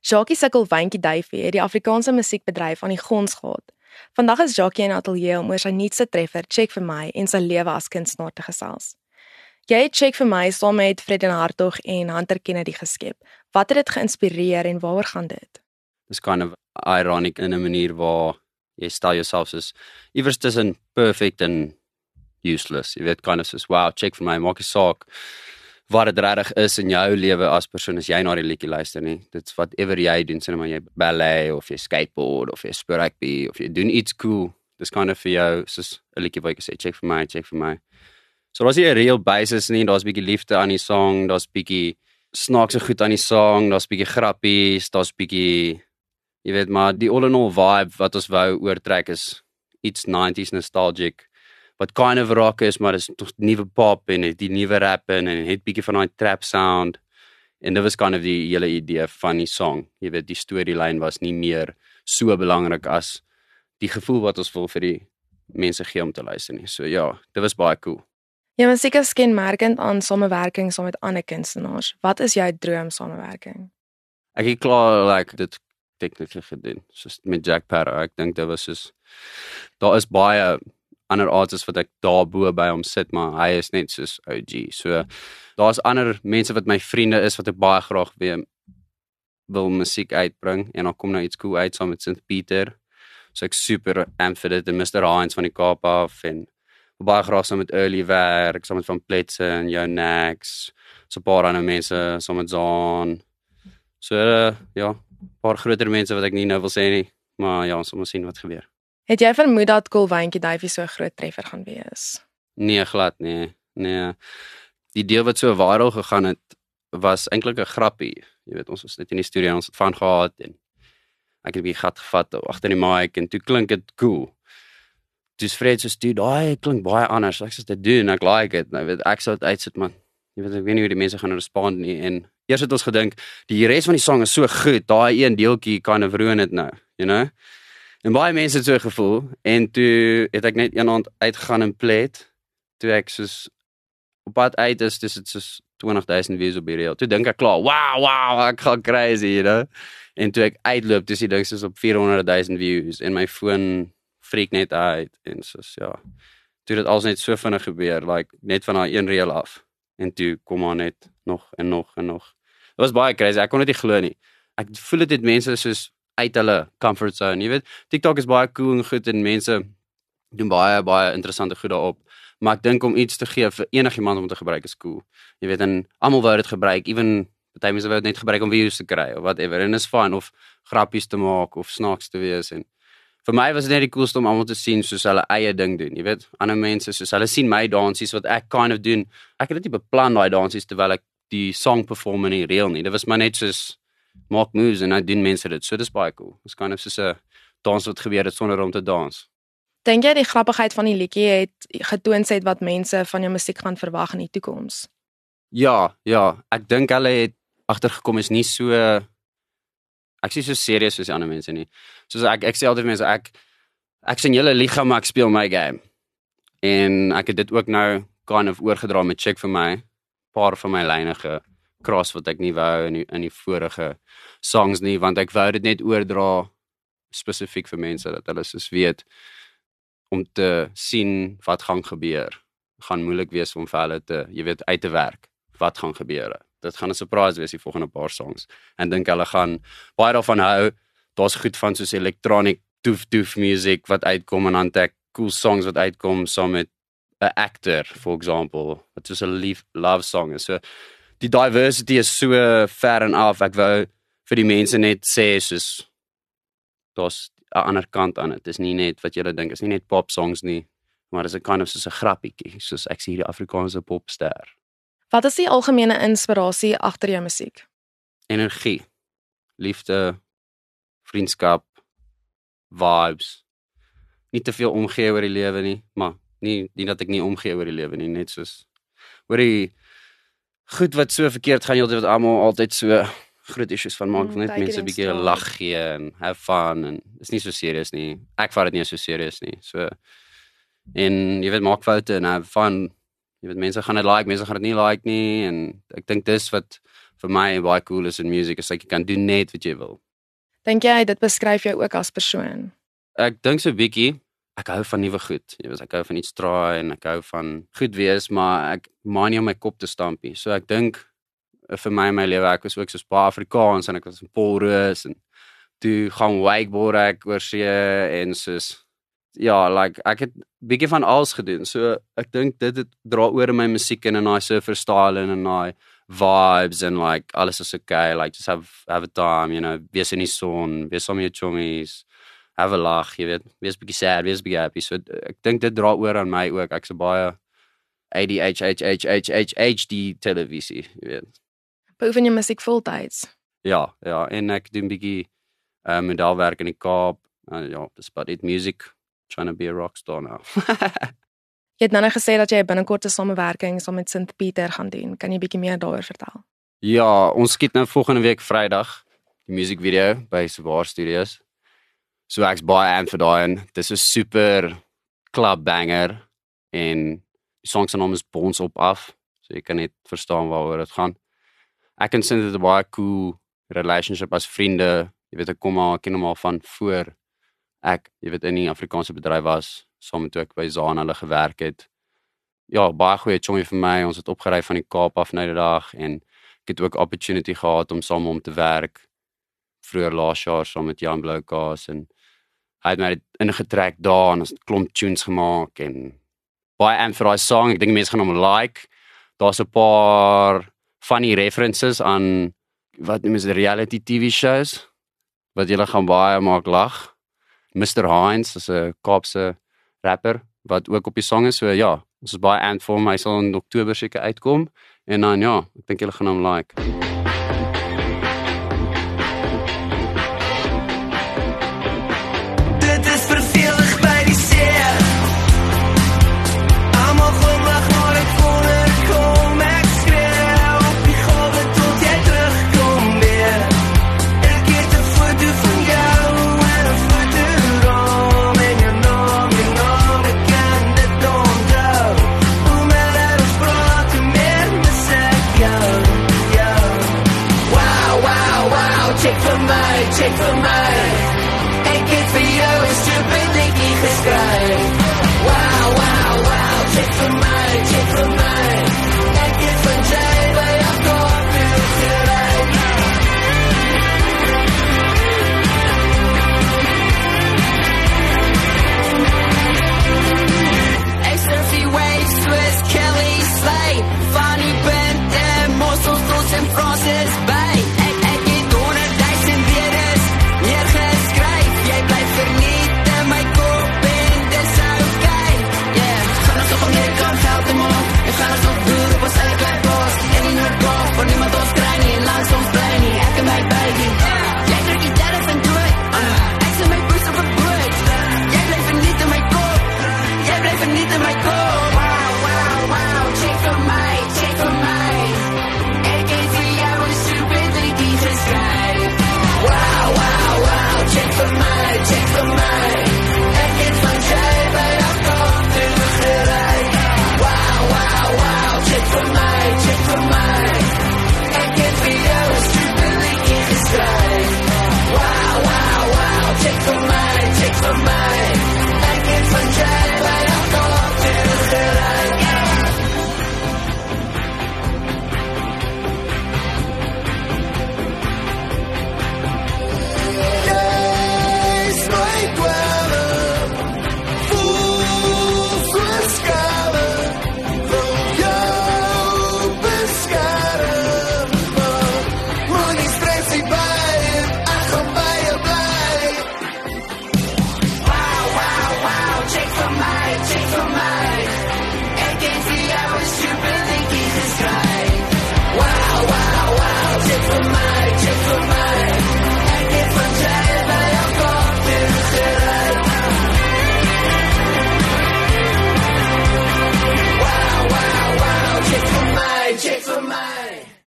Jackie Sikkelwyntjie Duifie het die Afrikaanse musiekbedryf aan die gons gehad. Vandag is Jackie in ateljee om oor sy nuutste treffer, Check vir my, en sy lewe as kunstenaar te gesels. Jy het Check vir my saam met Fredden Hartog en Hunter Kennedy geskep. Wat het dit geïnspireer en waaroor gaan dit? It's kind of ironic in 'n manier waar jy stel jouself soos iewers tussen perfect en useless. Jy weet, kind of soos, wow, check vir my, maak 'n saak wat dit regtig is in jou lewe as persoon as jy na die liedjie luister nie. Dit's whatever jy doen, sê maar jy ballet of jy skateboard of jy speel rugby of jy doen iets cool. Dis kind of vir jou soos 'n liedjie wat jy sê, check vir my, check vir my. So daar's nie 'n real basis nie, daar's bietjie liefde aan die song, daar's bietjie snaakse goed aan die song, daar's bietjie grappies, daar's bietjie, jy weet, maar die all in all vibe wat ons wou oortrek is iets 90s nostalgic, wat kind of rock is, maar is toch nuwe pop en die nuwe rap en het bietjie van daai trap sound, en dit was kind of die hele idee van die song. Jy weet, die storyline was nie meer so belangrik as die gevoel wat ons wil vir die mense gee om te luister nie. So ja, dit was baie cool. Jou musiek is kenmerkend aan samewerking saam met ander kunstenaars. Wat is jou droom samewerking? Ek het klaar dit tegniek gedoen, soos met Jack Parra. Ek dink dit was soos, daar is baie ander artists wat ek daarbo by hom sit, maar hy is net soos OG. So, daar's ander mense wat my vriende is, wat ek baie graag weer wil musiek uitbring, en dan kom nou iets cool uit saam met St. Peter. So ek super amped vir dit, en Mr. Hines van die Kaap af, en baie graag saam met Early werk, saam met Van Pletse en Jou Nax, so 'n paar ander mense, saam met Zaan. So, ja, 'n paar groter mense wat ek nie nou wil sê nie, maar ja, ons moet sien wat gebeur. Het jy vermoed dat Sikkelwyntjie Duifie so 'n groot treffer gaan wees? Nee, glad nee. Die deel wat so viral gegaan het, was eintlik 'n grappie. Jy weet, ons was net in die studio en ons het van gehad, en ek het 'n bietjie gat gevat agter die mic, en toe klink dit cool. Dis Fred soos, dude, daai klink baie anders, ek sê dit doen, ek like it, nou weet, ek sal dit uitsit, man. Jy weet, ek weet nie hoe die mense gaan respond nie, en eers het ons gedink, die res van die song is so goed, daai een deeltjie kind of ruin it nou, you know? En baie mense het so gevoel, en toe het ek net een aand uitgegaan en plet, toe ek soos, op pad uit is, dis het soos 20,000 views op die reel, toe dink ek klaar, wow, ek gaan crazy, you know? En toe ek uitloop, dis die ding soos op 400,000 views, en my phone freak net uit, en soos, ja, toe dit alles net so vinnig gebeur, net van haar een reel af, en toe kom haar net nog, en nog, en nog. Dit was baie crazy, ek kon dit nie glo nie. Ek voel dit mense soos uit hulle comfort zone, jy weet, TikTok is baie cool en goed, en mense doen baie interessante goed daarop, maar ek dink om iets te gee vir enigiemand om te gebruik is cool, jy weet, en almal wou dit gebruik, even, party mense wou dit net gebruik om views te kry, of whatever, en is fine, of grappies te maak, of snaaks te wees, en vir my was dit net die coolste om almal te sien soos hulle eie ding doen, jy weet, ander mense soos hulle sien my dansies wat ek kind of doen. Ek het dit nie beplan daai dansies terwyl ek die song perform in die reel nie. Dit was maar net soos maak moves en nou doen mense dit. So dis baie cool. Dis kind of soos 'n dans wat gebeur het sonder om te dans. Dink jy die grappigheid van die liedjie het getoon sê wat mense van jou musiek gaan verwag in die toekoms? Ja, ek dink hulle het agtergekom is nie so ek sê so serieus soos die ander mense nie. Soos ek sê altyd vir mense, ek sien julle liga, maar ek speel my game. En ek het dit ook nou kind of oorgedra met Check vir my, paar van my lyne gekras wat ek nie wou in die vorige songs nie, want ek wou dit net oordra spesifiek vir mense, dat hulle soos weet, om te sien wat gaan gebeur. Gaan moeilik wees om vir hulle te, jy weet, uit te werk, wat gaan gebeur. Dit gaan 'n surprise wees die volgende paar songs. En dink hulle gaan baie daarvan hou. Daar's goed van soos electronic doef music wat uitkom, en dan het ek cool songs wat uitkom saam met 'n actor, for example, wat soos 'n love song is. So die diversity is so ver en af. Ek wou vir die mense net sê soos daar's 'n ander kant aan dit. Dis nie net wat julle dink, is nie net pop songs nie, maar dis 'n kind of soos 'n grappietjie, soos ek sê hierdie Afrikaanse popster. Wat is die algemene inspirasie agter jou musiek? Energie, liefde, vriendskap, vibes. Nie te veel omgee oor die lewe nie, maar nie dat ek nie omgee oor die lewe nie, net soos oor die goed wat so verkeerd gaan, wat almal altyd so groot issues van maak, net mense 'n bietjie lag gee en have fun, en is nie so serieus nie. Ek vat dit nie so serieus nie. So, en jy weet, maak foute en have fun. Jy weet, mense gaan dit like, mense gaan dit nie like nie, en ek dink dis wat vir my baie cool is in musiek is jy kan doen net wat jy wil. Dink jy dit beskryf jou ook as persoon? Ek dink so 'n bietjie, ek hou van nuwe goed. Jy weet, ek hou van iets try en ek hou van goed wees, maar ek maak nie om my kop te stampie. So ek dink vir my in my lewe, ek was ook so baie Afrikaans en ek was in Polroos en toe gaan wakeboard ek oor see en soos ja, like ek het bietjie van alles gedoen. So ek dink dit dra oor in my musiek en in daai surfer style en in daai vibes and like alles is okay, like just have a time, you know, wees in die son, wees saam met jou chommies, have a lag, jy weet, wees bietjie sad, wees bietjie happy. So ek dink dit dra oor aan my ook. Ek's baie ADHD televisie, jy weet. Beoefen jy musiek voltyds? Ja, en ek doen bietjie modelwerk in die Kaap. Ja, dis about it, music, trying to be a rock star now. Jy het nou gesê dat jy binnekort 'n samewerking saam met Sint Pieter gaan doen. Kan jy bietjie meer daaroor vertel? Ja, ons skiet nou volgende week Vrydag die musiekvideo by Swaar Studios. So ek's baie aan vir daai en dis 'n super club banger en die song se naam is Bons op af. So jy kan net verstaan waaroor dit gaan. Ek en Sint het 'n baie cool relationship as vriende. Jy weet ek ken hom al van voor ek, jy weet in die Afrikaanse bedryf was, saam met ek by Zaan hulle gewerk het. Ja, baie goeie chommy vir my. Ons het opgery van die Kaap af nou die dag en ek het ook opportunity gehad om saam met hom te werk vroeër laas jaar saam met Jan Bloukaas en hy het my ingetrek daar en ons het klomp tunes gemaak en baie aan vir daai song. Ek dink mense gaan hom like. Daar's 'n paar funny references aan wat noem jy reality TV shows wat julle gaan baie maak lag. Mr. Hines is 'n Kaapse rapper wat ook op die song is. So ja, ons is baie aan vir hom. Hy sal in Oktober seker uitkom en dan ja, ek dink julle gaan hom like. Check for my